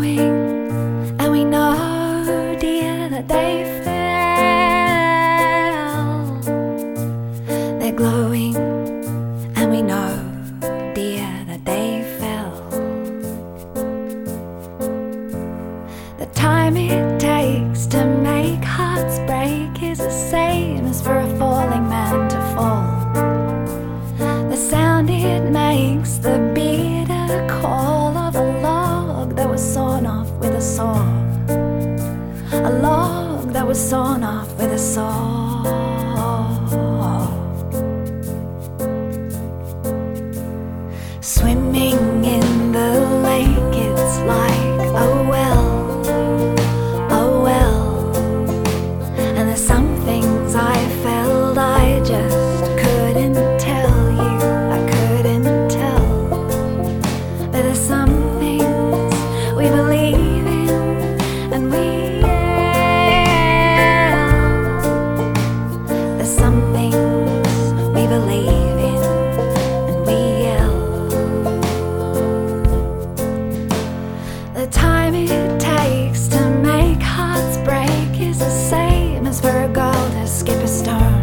glowing, and we know, dear, that they fell. They're glowing, and we know, dear, that they fell. The time it takes to make hearts break is the same as for a falling man to fall. The sound it makes, the bitter call of a log that was sawn off with a saw. A log that was sawn off with a saw. Swimming in the lake, it's like, oh well, oh well. And there's some things I felt I just couldn't tell you, I couldn't tell. But there's some things we believe in, and we yell. There's some things we believe in, and we yell. The time it takes to make hearts break is the same as for a girl to skip a stone.